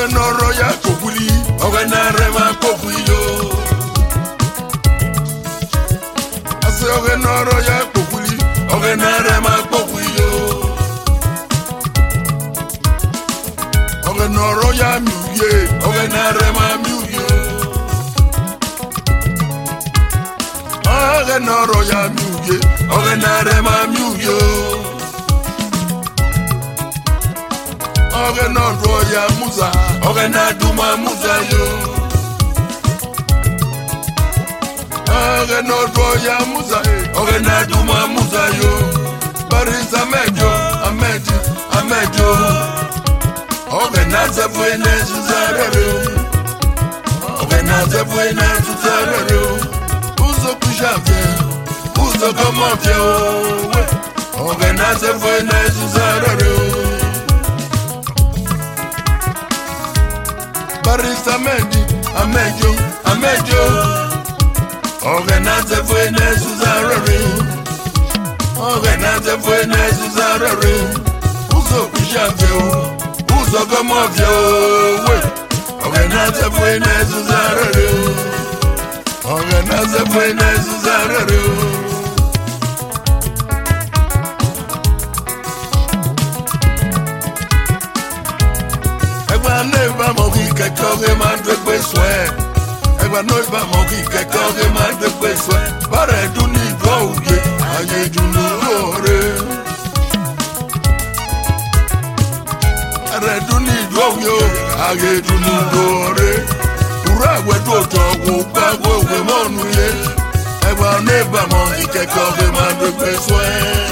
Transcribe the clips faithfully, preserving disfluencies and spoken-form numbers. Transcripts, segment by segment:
Oge noro ya kokuli, oge na rema kokuyo. Ase oge noro ya kokuli, oge na rema kokuyo. Oge noro ya miuye, oge na rema miuye. Oge noro ya miuye, oge na rema miuye. Oge noro ya muza, oge na duma muza yo. Oge noro ya muza, oge na duma muza yo. Barisa mejo, amejo, amejo. Oge na zefwe ne zuzarero. Oge na zefwe ne zuzarero. Uzo kushavye, uzo komofye owe. Oge na zefwe ne zuzarero. Barista meji, amejo, amejo. Oge na zefwe ne zuzarero. Oge na zefwe ne zuzarero. Uzo kushavye owe. Uzo komofye owe. Oge na zefwe ne zuzarero. Oge na zefwe ne zuzarero. Egba no iba mo ki keko ge ma degbe swe. Egba no iba mo ki keko ge ma degbe swe. Bare du ni do uye, aye du ni ore. Are du ni do yo, aye du ni ore. Ura we do to wo pa wo we mo nu ye. Egba no iba mo ki keko ge ma degbe swe.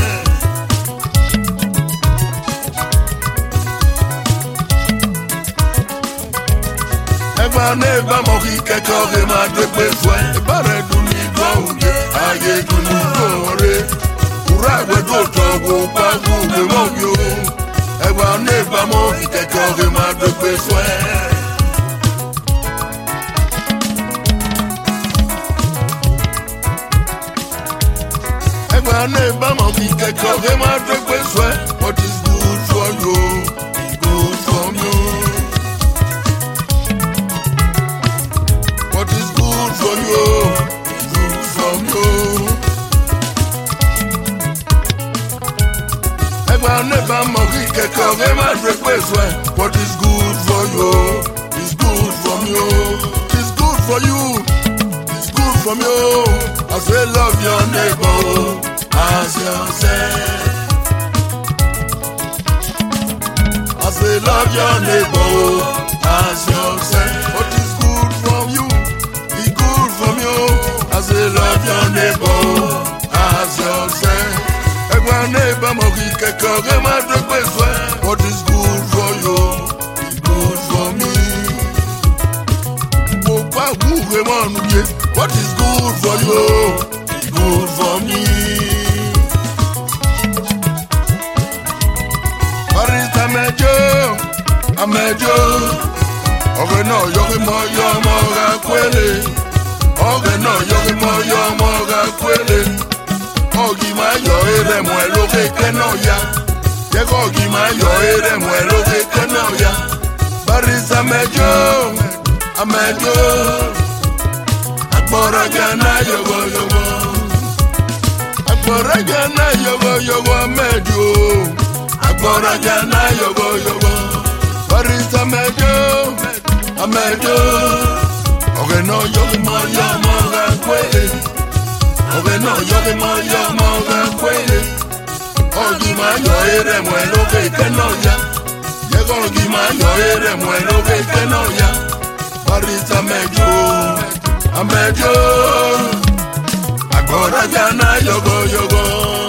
Egba neba mo ki keko ge ma degbe swe. Bare du ni do uye, aye du ni ore. Ura we do to wo pa wo we mo yo. Egba neba mo ki keko ge ma degbe swe. Egba neba mo ki keko ge ma degbe swe. What is good for you is good for me. What is good for you is good for you. Egba neba mo ki keko ge ma degbe swe. What is good for you is good for you. It's good for you. It's good for you. I say love your neighbor as yourself. I say love your neighbor as yourself. What is good from you is good from you. I say love your neighbor as yourself. Egba neighbor mo ki keko ge ma degbe swe. What is good for you is good for me. Wo pa wu ge mo nu ye. What is good for you is good for me. Barista mejo, amejo. Oge no yogi mo yo mo ga kwele. Oge no yogi mo yo mo ga kwele. Ogi ma yo ere mo eloge ke no ya. Yego ogi ma yo ere mo eloge ke no ya. Barista mejo, amejo. Agbora gana yogo yogo. Agbora gana yogo yogo amejo. Agbora gana yogo yogo. Barista mejo, amejo. Oge no yogi mo yo mo ga kwele. Oge no yogi mo yo mo ga kwele. Ogi ma yo ere mo eloge ke no ya. Yego ogi ma yo ere mo eloge ke no ya. Barista mejo, amejo. Agbora gana yogo yogo.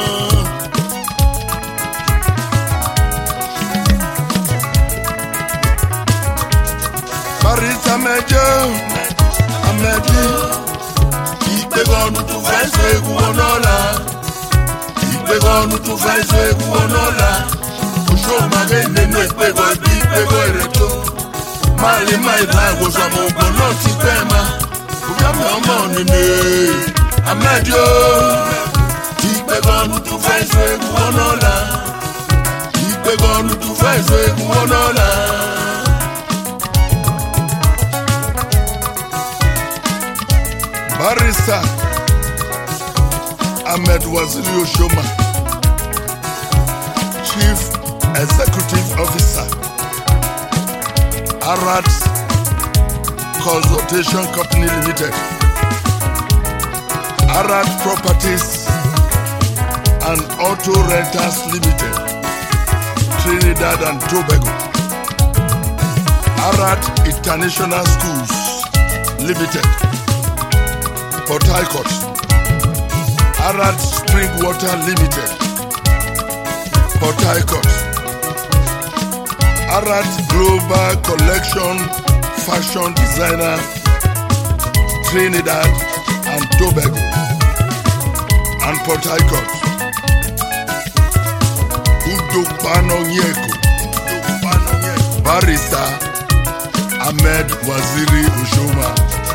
Barista mejo, amejo. Igbe gonu tu fe so egu onola. Igbe gonu tu fe so egu onola. Osho ma ge nenu igbe go bi igbe go ereto. Mali mai ba go so mo go no ti pe ma. Oya mi omo ni ni. Amejo. Igbe gonu tu fe so egu onola. Igbe gonu tu fe so egu onola. Barrister Ahmed Waziri Oshoma, Chief Executive Officer, Arad Consultation Company Limited, Arad Properties and Auto Renters Limited, Trinidad and Tobago, Arad International Schools Limited, Port Harcourt, Arad Spring Water Limited, Port Harcourt, Arad Global Collection Fashion Designer, Trinidad and Tobago and Port Harcourt, Udokpano Nyeko, Barrister Ahmed Waziri Oshoma,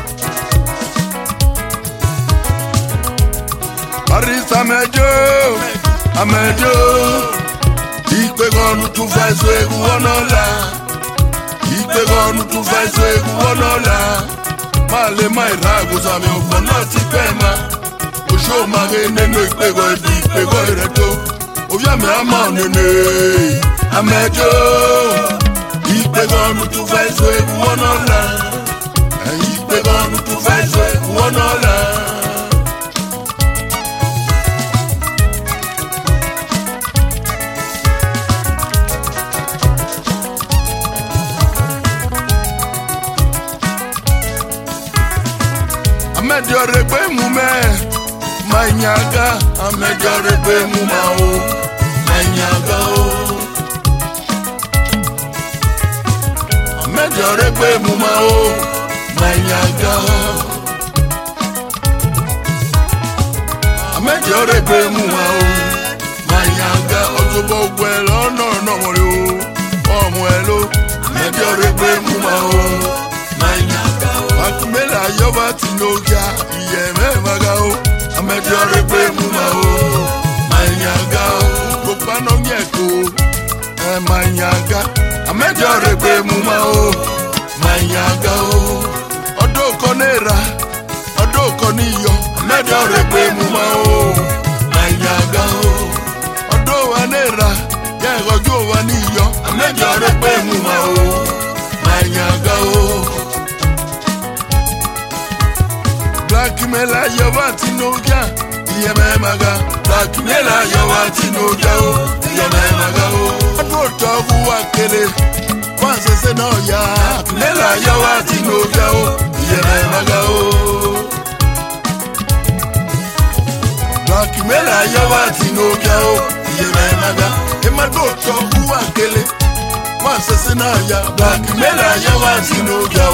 Barrister Amejo, Amejo, Ikpegonu tu faiso egu onola, Ikpegonu tu faiso egu onola, Male mairago sami okono ti pema, Oshoma ge neno ikpego ebi ikpego ereto, Ovya me ama nene, Amejo, Ikpegonu tu faiso egu onola, Ikpegonu tu faiso egu onola. Amejore pe mu me manyaga, amejore pe mu ma o manyaga o, amejore pe mu ma o manyaga, amejore pe mu ma o manyaga, ojobo gwe lọ́nà no mo le o omo elo, amejore pe mu ma o manyaga. Akumela yoba tinoga, yeme magao, amejore pe mumao, manyaga o, kopano nyeko, eh manyaga, amejore pe mumao, manyaga o, odo konera, odo koniyo, amejore pe mumao, manyaga o, odo wanera, yego jo waniyo, amejore pe mumao, manyaga o. Blackmailer yoba tinoga, yeme maga. Blackmailer yoba tinoga o, yeme maga o. Ado togu wakele, kwanse se no ya. Blackmailer yoba tinoga o, yeme maga o. Blackmailer yoba tinoga o, yeme maga. Emado togu wakele, kwanse se no ya. Blackmailer yoba tinoga